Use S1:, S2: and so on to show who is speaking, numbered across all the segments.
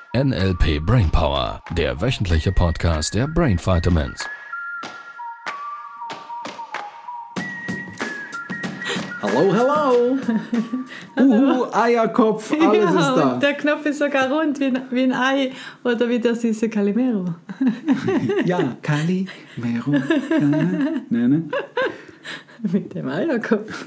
S1: NLP Brainpower, der wöchentliche Podcast der Brain Vitamins.
S2: Hallo, hallo. Eierkopf, alles ist da.
S3: Und der Knopf ist sogar rund wie ein Ei oder wie der süße Calimero.
S2: Ja, Calimero. Ne.
S3: Mit dem Eierkopf.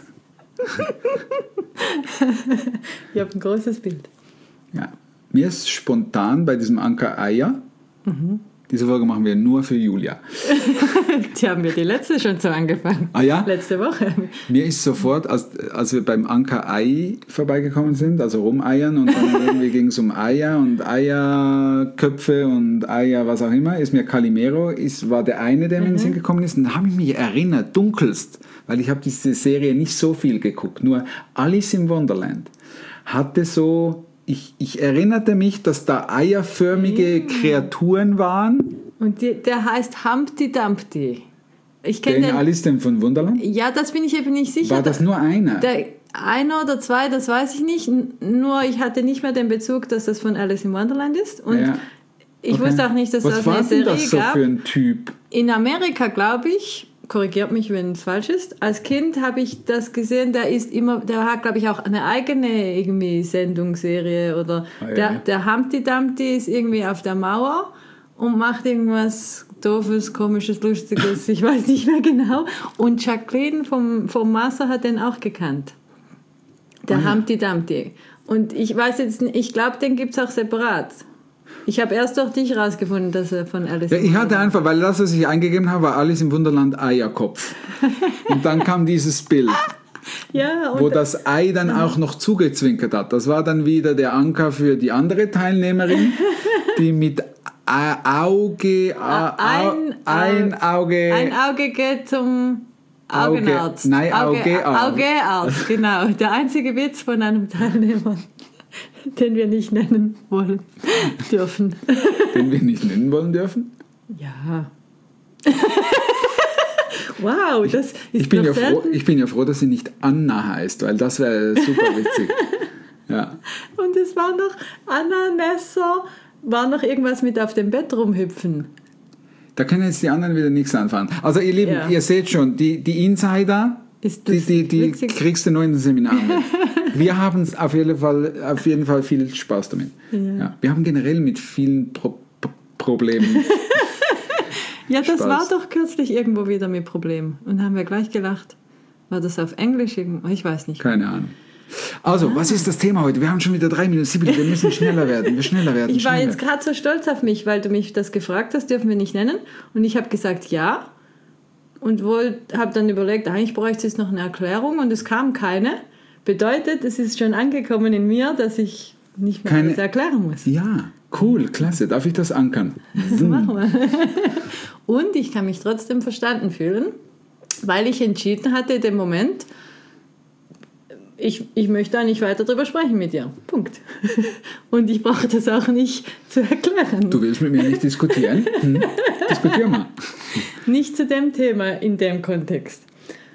S3: Ich habe ein großes Bild.
S2: Ja, mir ist spontan bei diesem Anker Eier. Diese Folge machen wir nur für Julia.
S3: Die haben wir die letzte schon so angefangen.
S2: Ah ja?
S3: Letzte Woche.
S2: Mir ist sofort, als wir beim Anker Ei vorbeigekommen sind, also rumeiern und dann irgendwie ging es um Eier und Eierköpfe und Eier, was auch immer, ist mir Calimero, war der eine, der mir in den Sinn gekommen ist. Und da habe ich mich erinnert, dunkelst, weil ich habe diese Serie nicht so viel geguckt, nur Alice im Wonderland hatte so... Ich erinnerte mich, dass da eierförmige Kreaturen waren.
S3: Und der heißt Humpty Dumpty. Ich
S2: kenne den Alice von Wunderland?
S3: Ja, das bin ich eben nicht sicher.
S2: War das nur einer?
S3: Einer oder zwei, das weiß ich nicht. Nur ich hatte nicht mehr den Bezug, dass das von Alice im Wonderland ist. Und ich wusste auch nicht, dass das eine Serie gab. Was war denn das so für ein Typ? In Amerika, glaube ich, korrigiert mich, wenn es falsch ist. Als Kind habe ich das gesehen, der hat, glaube ich, auch eine eigene irgendwie Sendungsserie oder der Humpty Dumpty ist irgendwie auf der Mauer und macht irgendwas Doofes, Komisches, Lustiges, ich weiß nicht mehr genau. Und Jacqueline vom Master hat den auch gekannt. Der Humpty Dumpty. Und ich weiß jetzt nicht, ich glaube, den gibt es auch separat. Ich habe erst durch dich rausgefunden, dass er von Alice im Wunderland...
S2: Ich hatte einfach, weil das, was ich eingegeben habe, war Alice im Wunderland Eierkopf. Und dann kam dieses Bild, wo das Ei dann auch noch zugezwinkert hat. Das war dann wieder der Anker für die andere Teilnehmerin, die mit ein Auge
S3: geht zum Augenarzt. Augearzt, genau. Der einzige Witz von einem Teilnehmer, den wir nicht nennen wollen dürfen.
S2: Den wir nicht nennen wollen dürfen?
S3: Ja. Wow, das ist
S2: ich bin ja froh, dass sie nicht Anna heißt, weil das wäre super witzig. Ja.
S3: Und es war noch Anna Nesser, war noch irgendwas mit auf dem Bett rumhüpfen.
S2: Da können jetzt die anderen wieder nichts anfangen. Also ihr Lieben, ihr seht schon, die Insider, die kriegst du nur in den Seminaren mit. Wir haben auf jeden Fall viel Spaß damit. Ja. Wir haben generell mit vielen Problemen
S3: Ja, das
S2: Spaß.
S3: war doch kürzlich irgendwo wieder mit Problemen. Und haben wir gleich gelacht. War das auf Englisch irgendwo? Ich weiß nicht.
S2: Keine Ahnung. Also, was ist das Thema heute? Wir haben schon wieder 3 Minuten. Sibylle, wir müssen schneller werden. Ich
S3: war jetzt gerade so stolz auf mich, weil du mich das gefragt hast, dürfen wir nicht nennen. Und ich habe gesagt, ja. Und habe dann überlegt, eigentlich bräuchte es noch eine Erklärung. Und es kam keine. Bedeutet, es ist schon angekommen in mir, dass ich nicht mehr alles erklären muss.
S2: Ja, cool, klasse. Darf ich das ankern?
S3: Machen wir. Und ich kann mich trotzdem verstanden fühlen, weil ich entschieden hatte, in dem Moment, ich möchte da nicht weiter drüber sprechen mit dir. Punkt. Und ich brauche das auch nicht zu erklären.
S2: Du willst mit mir nicht diskutieren? Diskutier mal.
S3: Nicht zu dem Thema in dem Kontext.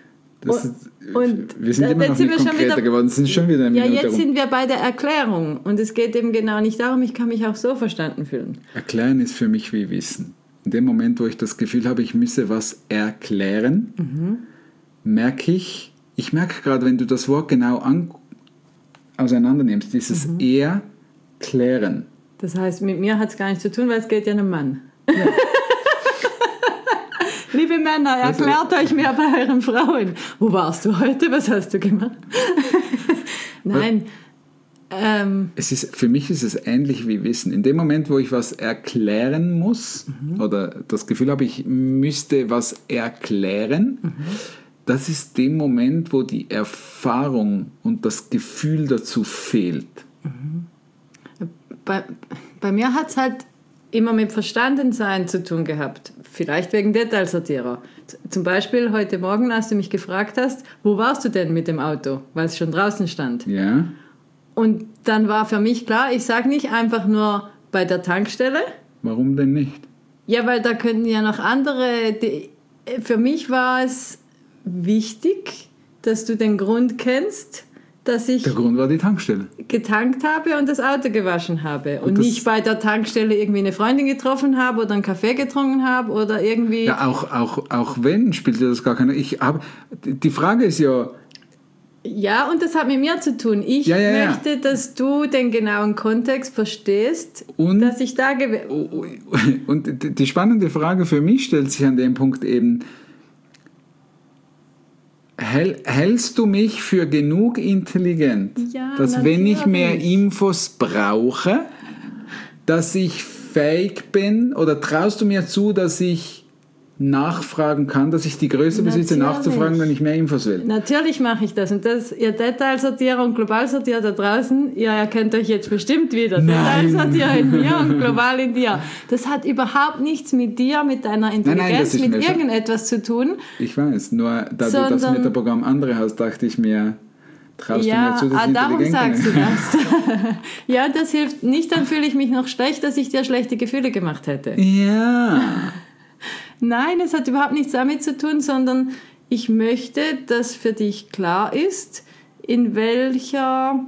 S2: Wir sind immer noch nicht konkreter geworden. Sind schon wieder eine Minute
S3: jetzt sind wir bei der Erklärung. Und es geht eben genau nicht darum, ich kann mich auch so verstanden fühlen.
S2: Erklären ist für mich wie Wissen. In dem Moment, wo ich das Gefühl habe, ich müsse was erklären, merke ich gerade, wenn du das Wort genau auseinander nimmst, dieses erklären.
S3: Das heißt, mit mir hat es gar nichts zu tun, weil es geht ja einem Mann. Ja. Liebe Männer, erklärt euch mehr bei euren Frauen. Wo warst du heute? Was hast du gemacht? Nein.
S2: Für mich ist es ähnlich wie Wissen. In dem Moment, wo ich was erklären muss oder das Gefühl habe, ich müsste was erklären, das ist der Moment, wo die Erfahrung und das Gefühl dazu fehlt.
S3: Bei mir hat es halt immer mit Verstandensein zu tun gehabt. Vielleicht wegen Detailsortierer. Zum Beispiel heute Morgen, als du mich gefragt hast, wo warst du denn mit dem Auto? Weil es schon draußen stand.
S2: Ja.
S3: Und dann war für mich klar, ich sage nicht einfach nur bei der Tankstelle.
S2: Warum denn nicht?
S3: Ja, weil da könnten ja noch andere... Für mich war es wichtig, dass du den Grund kennst, dass ich...
S2: Der Grund war die Tankstelle.
S3: ...getankt habe und das Auto gewaschen habe. Und nicht bei der Tankstelle irgendwie eine Freundin getroffen habe oder einen Kaffee getrunken habe oder irgendwie...
S2: Ja, auch wenn, spielt das gar keine... Die Frage ist ja...
S3: Ja, und das hat mit mir zu tun. Ich möchte, dass du den genauen Kontext verstehst, und, dass ich da...
S2: Und die spannende Frage für mich stellt sich an dem Punkt eben... Hältst du mich für genug intelligent, dass natürlich, wenn ich mehr Infos brauche, dass ich fähig bin, oder traust du mir zu, dass ich nachfragen kann, dass ich die Größe besitze, nachzufragen, wenn ich mehr Infos will?
S3: Natürlich mache ich das. Und das, ihr Detailsortierer und Globalsortierer da draußen, ihr erkennt euch jetzt bestimmt wieder. Detailsortierer in mir und global in dir. Das hat überhaupt nichts mit dir, mit deiner Intelligenz, mit irgendetwas zu tun.
S2: Ich weiß, nur da du das Metaprogramm andere hast, dachte ich mir, traust du mir zu, dass ich
S3: darum
S2: intelligent
S3: sagst du das. Ja, das hilft nicht, dann fühle ich mich noch schlecht, dass ich dir schlechte Gefühle gemacht hätte.
S2: Ja.
S3: Nein, es hat überhaupt nichts damit zu tun, sondern ich möchte, dass für dich klar ist, in welcher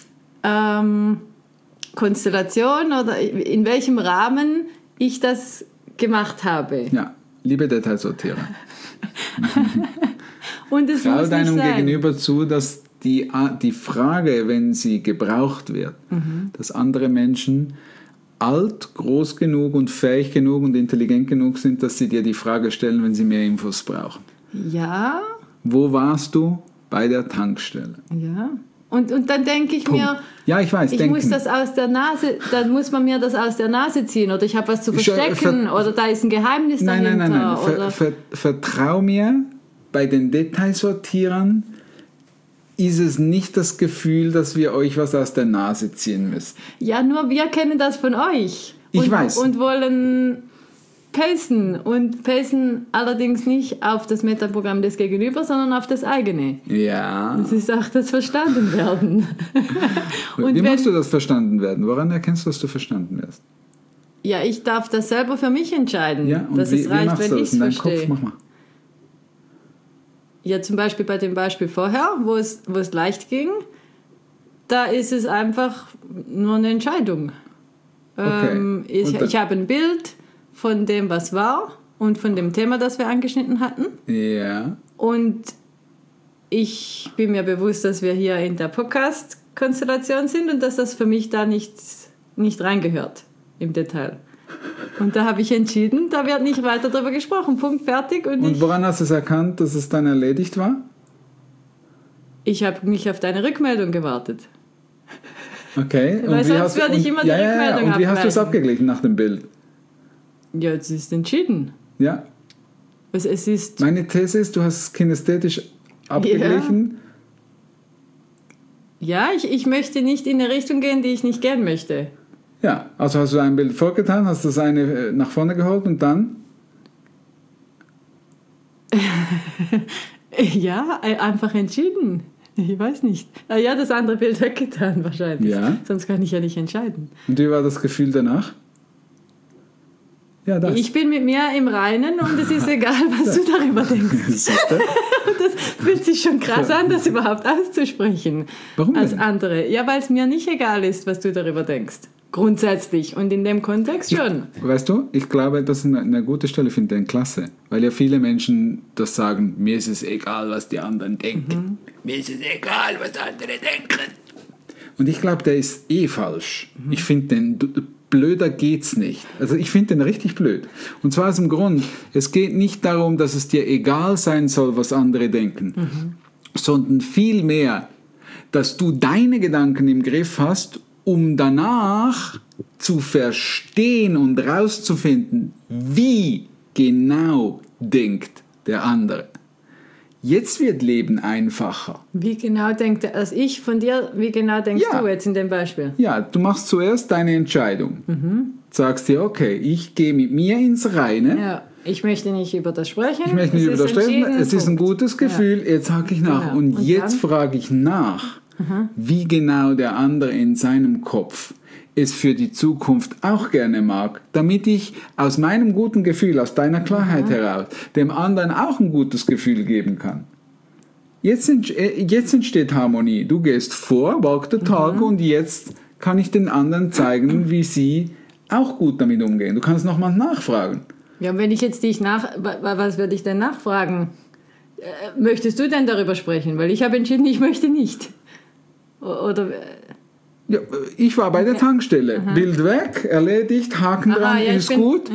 S3: Konstellation oder in welchem Rahmen ich das gemacht habe.
S2: Ja, liebe Detailsortierer.
S3: Und es
S2: trau
S3: muss
S2: deinem
S3: nicht sein.
S2: Gegenüber zu, dass die Frage, wenn sie gebraucht wird, dass andere Menschen alt, groß genug und fähig genug und intelligent genug sind, dass sie dir die Frage stellen, wenn sie mehr Infos brauchen.
S3: Ja.
S2: Wo warst du? Bei der Tankstelle.
S3: Ja. Und dann denke ich mir,
S2: ja, ich weiß,
S3: muss das aus der Nase, dann muss man mir das aus der Nase ziehen oder ich habe was zu verstecken oder da ist ein Geheimnis dahinter.
S2: Nein. Vertrau mir, bei den Detailsortierern ist es nicht das Gefühl, dass wir euch was aus der Nase ziehen müssen.
S3: Ja, nur wir kennen das von euch.
S2: Ich weiß.
S3: Und wollen pacen. Und pacen allerdings nicht auf das Metaprogramm des Gegenüber, sondern auf das eigene.
S2: Ja.
S3: Das ist auch das Verstandenwerden.
S2: Wie machst du das Verstandenwerden? Woran erkennst du, dass du verstanden wirst?
S3: Ja, ich darf das selber für mich entscheiden.
S2: Ja, und
S3: es reicht, wenn ich es verstehe.
S2: Kopf, mach mal.
S3: Ja, zum Beispiel bei dem Beispiel vorher, wo es leicht ging, da ist es einfach nur eine Entscheidung.
S2: Okay.
S3: Ich habe ein Bild von dem, was war und von dem Thema, das wir angeschnitten hatten.
S2: Ja.
S3: Und ich bin mir bewusst, dass wir hier in der Podcast-Konstellation sind und dass das für mich da nicht reingehört im Detail. Und da habe ich entschieden, da wird nicht weiter darüber gesprochen. Punkt, fertig. Und
S2: woran hast du es erkannt, dass es dann erledigt war?
S3: Ich habe nicht auf deine Rückmeldung gewartet.
S2: Okay.
S3: Weil sonst würde ich immer die Rückmeldung ableiten.
S2: Und wie hast du es abgeglichen nach dem Bild?
S3: Ja, es ist entschieden.
S2: Ja.
S3: Es ist...
S2: Meine These ist, du hast es kinästhetisch abgeglichen.
S3: Ja, ich möchte nicht in eine Richtung gehen, die ich nicht gern möchte.
S2: Ja, also hast du ein Bild vorgetan, hast das eine nach vorne geholt und dann?
S3: Ja, einfach entschieden. Ich weiß nicht. Ja, das andere Bild weggetan wahrscheinlich.
S2: Ja.
S3: Sonst kann ich ja nicht entscheiden.
S2: Und wie war das Gefühl danach? Ja, das.
S3: Ich bin mit mir im Reinen und es ist egal, was du darüber denkst. Das fühlt sich schon krass an, das überhaupt auszusprechen.
S2: Warum denn?
S3: Als andere. Ja, weil es mir nicht egal ist, was du darüber denkst. Grundsätzlich. Und in dem Kontext schon.
S2: Weißt du, ich glaube, das ist eine gute Stelle, finde ich klasse. Weil ja viele Menschen das sagen, mir ist es egal, was die anderen denken. Mir ist es egal, was andere denken. Und ich glaube, der ist falsch. Ich finde den... Blöder geht's nicht. Also ich finde den richtig blöd. Und zwar aus dem Grund, es geht nicht darum, dass es dir egal sein soll, was andere denken, sondern vielmehr, dass du deine Gedanken im Griff hast, um danach zu verstehen und rauszufinden, wie genau denkt der andere. Jetzt wird Leben einfacher.
S3: Wie genau denkt er, als ich von dir, wie genau denkst du jetzt in dem Beispiel?
S2: Ja, du machst zuerst deine Entscheidung. Sagst dir, okay, ich gehe mit mir ins Reine.
S3: Ja, ich möchte nicht über das sprechen.
S2: Ich möchte nicht über das sprechen. Es ist ein gutes Gefühl, jetzt hake ich nach.
S3: Genau.
S2: Und jetzt frage ich nach, wie genau der andere in seinem Kopf es für die Zukunft auch gerne mag, damit ich aus meinem guten Gefühl, aus deiner Klarheit heraus, dem anderen auch ein gutes Gefühl geben kann. jetzt entsteht Harmonie. Du gehst vor, walk the talk und jetzt kann ich den anderen zeigen, wie sie auch gut damit umgehen. Du kannst nochmal nachfragen.
S3: Ja, wenn ich jetzt was würde ich denn nachfragen? Möchtest du denn darüber sprechen? Weil ich habe entschieden, ich möchte nicht. Oder...
S2: Ja, ich war bei der Tankstelle. Bild weg, erledigt, Haken dran, ist gut.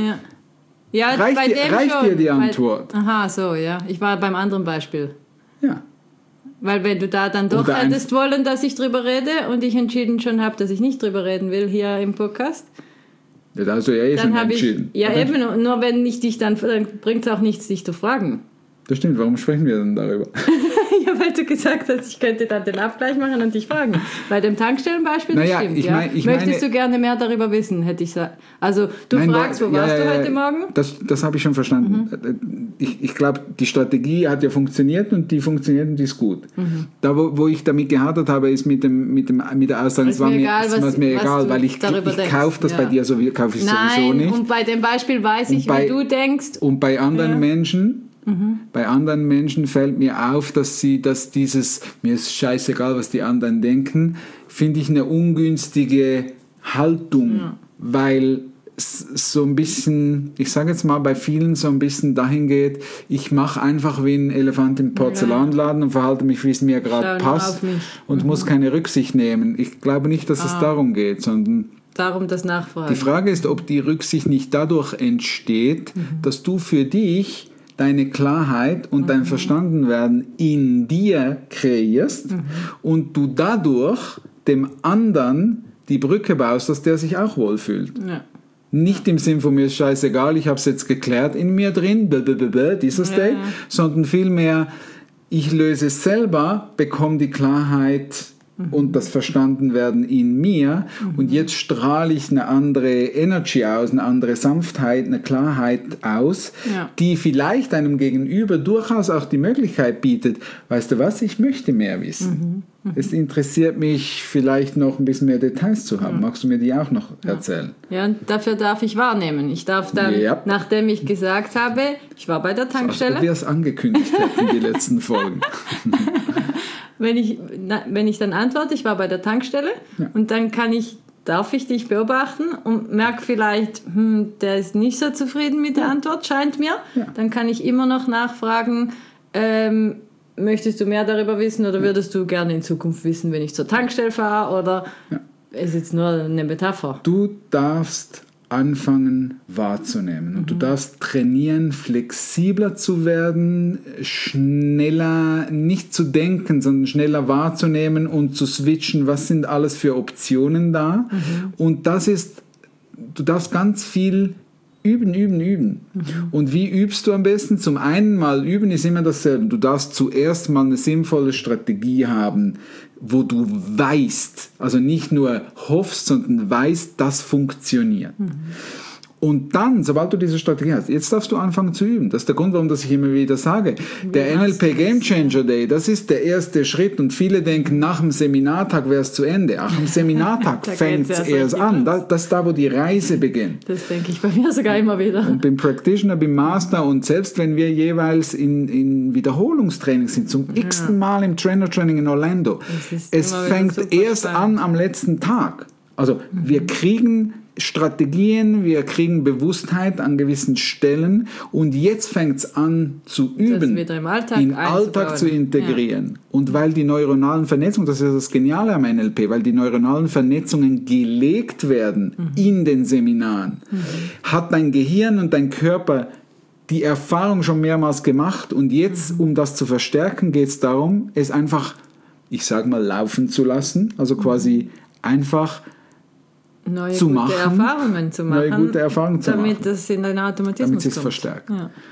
S3: Ja,
S2: reicht dir die Antwort?
S3: So, ja. Ich war beim anderen Beispiel.
S2: Ja.
S3: Weil wenn du da dann doch hättest wollen, dass ich drüber rede und ich entschieden schon habe, dass ich nicht drüber reden will hier im Podcast.
S2: Ja, da hast du ja schon entschieden.
S3: Eben, nur wenn ich dich dann bringt es auch nichts, dich zu fragen.
S2: Das stimmt, warum sprechen wir denn darüber?
S3: Ja, weil du gesagt hast, ich könnte dann den Abgleich machen und dich fragen. Bei dem Tankstellenbeispiel, das stimmt. Möchtest du gerne mehr darüber wissen, hätte ich gesagt. Also du fragst, wo warst du heute Morgen?
S2: Das habe ich schon verstanden. Ich glaube, die Strategie hat ja funktioniert und die funktioniert und die ist gut. Da, wo ich damit gehadert habe, ist mit der Aussage, es war mir egal, weil ich kaufe das bei dir kaufe ich sowieso nicht.
S3: Und bei dem Beispiel weiß ich, wie du denkst.
S2: Und bei anderen Menschen... Bei anderen Menschen fällt mir auf, dass dieses, mir ist scheißegal, was die anderen denken, finde ich eine ungünstige Haltung, weil es so ein bisschen, ich sage jetzt mal, bei vielen so ein bisschen dahin geht, ich mache einfach wie ein Elefant im Porzellanladen und verhalte mich, wie es mir gerade passt und muss keine Rücksicht nehmen. Ich glaube nicht, dass es darum geht, sondern
S3: darum das Nachfragen.
S2: Die Frage ist, ob die Rücksicht nicht dadurch entsteht, dass du für dich deine Klarheit und dein Verstandenwerden in dir kreierst und du dadurch dem anderen die Brücke baust, dass der sich auch wohlfühlt. Ja. Nicht im Sinn von mir ist scheißegal, ich habe es jetzt geklärt in mir drin, dieser State, sondern vielmehr, ich löse es selber, bekomme die Klarheit und das Verstandenwerden in mir und jetzt strahle ich eine andere Energy aus, eine andere Sanftheit, eine Klarheit aus, die vielleicht einem Gegenüber durchaus auch die Möglichkeit bietet, weißt du was, ich möchte mehr wissen. Es interessiert mich vielleicht noch ein bisschen mehr Details zu haben. Magst du mir die auch noch erzählen?
S3: Ja, und dafür darf ich wahrnehmen. Ich darf dann, nachdem ich gesagt habe, ich war bei der Tankstelle.
S2: Als ob wir es angekündigt hätten, die letzten Folgen.
S3: Wenn ich dann antworte, ich war bei der Tankstelle und dann darf ich dich beobachten und merke vielleicht, der ist nicht so zufrieden mit der Antwort, scheint mir. Ja. Dann kann ich immer noch nachfragen, möchtest du mehr darüber wissen oder würdest du gerne in Zukunft wissen, wenn ich zur Tankstelle fahre oder ist jetzt nur eine Metapher?
S2: Du darfst anfangen wahrzunehmen. Und du darfst trainieren, flexibler zu werden, schneller nicht zu denken, sondern schneller wahrzunehmen und zu switchen, was sind alles für Optionen da. Und du darfst ganz viel üben. Und wie übst du am besten? Zum einen mal üben ist immer dasselbe. Du darfst zuerst mal eine sinnvolle Strategie haben, wo du weißt, also nicht nur hoffst, sondern weißt, das funktioniert. Und dann, sobald du diese Strategie hast, jetzt darfst du anfangen zu üben. Das ist der Grund, warum ich immer wieder sage. Der NLP Game Changer Day, das ist der erste Schritt und viele denken, nach dem Seminartag wäre es zu Ende. Ach, am Seminartag fängt es erst an. Das ist da, wo die Reise beginnt.
S3: Das denke ich bei mir sogar immer wieder.
S2: Und beim Practitioner, beim Master und selbst wenn wir jeweils in Wiederholungstraining sind, zum x-ten Mal im Trainer-Training in Orlando, es fängt erst an am letzten Tag. Also wir kriegen Strategien, wir kriegen Bewusstheit an gewissen Stellen und jetzt fängt es an zu üben,
S3: im Alltag
S2: zu integrieren. Und weil die neuronalen Vernetzungen, das ist das Geniale am NLP, weil die neuronalen Vernetzungen gelegt werden in den Seminaren, hat dein Gehirn und dein Körper die Erfahrung schon mehrmals gemacht und jetzt, um das zu verstärken, geht es darum, es einfach, ich sage mal, laufen zu lassen, also quasi einfach
S3: neue gute Erfahrungen zu machen, damit das in deinen Automatismus
S2: damit es verstärkt.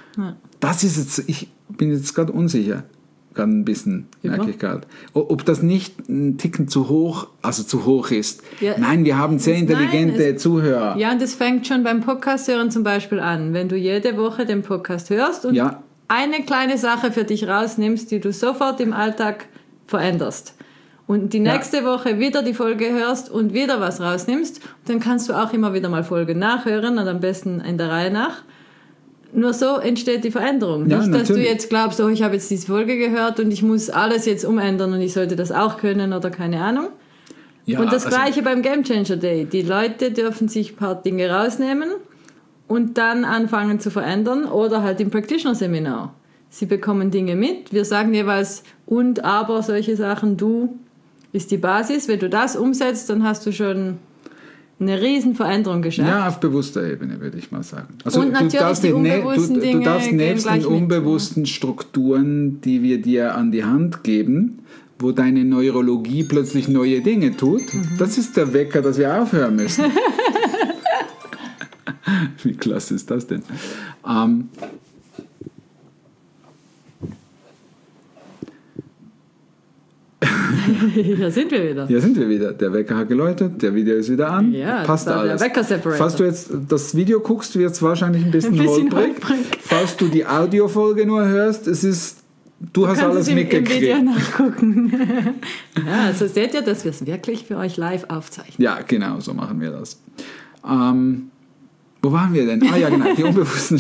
S2: Das ist jetzt, ich bin jetzt gerade unsicher, gerade ein bisschen, merke ich gerade, ob das nicht ein Ticken zu hoch ist. Ja, nein, wir haben sehr intelligente Zuhörer.
S3: Ja, und das fängt schon beim Podcast hören zum Beispiel an. Wenn du jede Woche den Podcast hörst und eine kleine Sache für dich rausnimmst, die du sofort im Alltag veränderst. Und die nächste Woche wieder die Folge hörst und wieder was rausnimmst, dann kannst du auch immer wieder mal Folgen nachhören und am besten in der Reihe nach. Nur so entsteht die Veränderung.
S2: Ja,
S3: nicht, dass
S2: natürlich.
S3: du jetzt glaubst, ich habe jetzt diese Folge gehört und ich muss alles jetzt umändern und ich sollte das auch können oder keine Ahnung. Ja, und das Gleiche beim Game Changer Day. Die Leute dürfen sich ein paar Dinge rausnehmen und dann anfangen zu verändern oder halt im Practitioner-Seminar. Sie bekommen Dinge mit. Wir sagen jeweils und, aber, solche Sachen. Du ist die Basis. Wenn du das umsetzt, dann hast du schon eine riesen Veränderung geschafft.
S2: Ja, auf bewusster Ebene, würde ich mal sagen. Also
S3: und natürlich die unbewussten Dinge.
S2: Du darfst nebst den unbewussten Strukturen, die wir dir an die Hand geben, wo deine Neurologie plötzlich neue Dinge tut, das ist der Wecker, dass wir aufhören müssen. Wie klasse ist das denn?
S3: Hier sind wir wieder.
S2: Der Wecker hat geläutet, der Video ist wieder an.
S3: Ja,
S2: passt
S3: das war
S2: alles.
S3: Der Wecker-Separator.
S2: Falls du jetzt das Video guckst, wird es wahrscheinlich ein bisschen holprig. Falls du die Audiofolge nur hörst, du hast alles mitgekriegt.
S3: Im Video nachgucken. Ja, also seht ihr, dass wir es wirklich für euch live aufzeichnen.
S2: Ja, genau, so machen wir das. Wo waren wir denn? Ja, genau, die unbewussten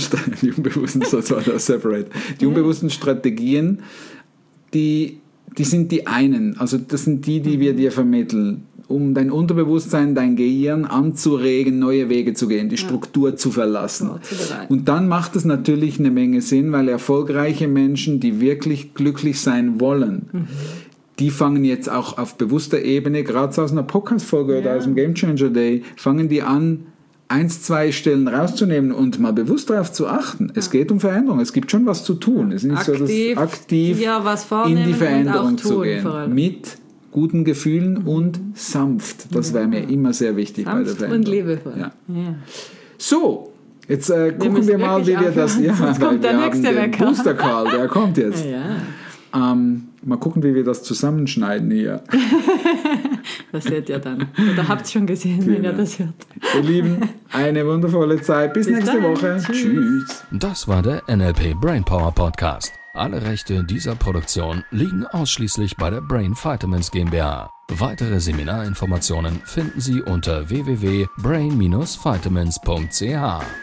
S2: Strategien, die sind die einen, also das sind die wir dir vermitteln, um dein Unterbewusstsein, dein Gehirn anzuregen, neue Wege zu gehen, die Struktur zu verlassen. Und dann macht es natürlich eine Menge Sinn, weil erfolgreiche Menschen, die wirklich glücklich sein wollen, die fangen jetzt auch auf bewusster Ebene, gerade aus einer Podcast-Folge oder aus dem Game Changer Day, fangen die an, 1-2 Stellen rauszunehmen und mal bewusst darauf zu achten. Es geht um Veränderung, es gibt schon was zu tun. Es ist nicht
S3: aktiv,
S2: so, dass aktiv in die Veränderung zu gehen. Mit guten Gefühlen und sanft. Das wäre mir immer sehr wichtig
S3: sanft
S2: bei der Veränderung.
S3: Und liebevoll.
S2: Ja. Ja. So, jetzt gucken wir mal, wie wir das... Ja,
S3: sonst kommt der nächste Wecker.
S2: Booster Karl, der kommt jetzt.
S3: Ja.
S2: Mal gucken, wie wir das zusammenschneiden hier.
S3: Das seht ihr dann. Oder habt ihr schon gesehen, wenn ihr das hört.
S2: Ihr Lieben, eine wundervolle Zeit. Bis nächste Woche.
S3: Tschüss.
S1: Das war der NLP Brainpower Podcast. Alle Rechte dieser Produktion liegen ausschließlich bei der Brain Vitamins GmbH. Weitere Seminarinformationen finden Sie unter www.brain-vitamins.ch.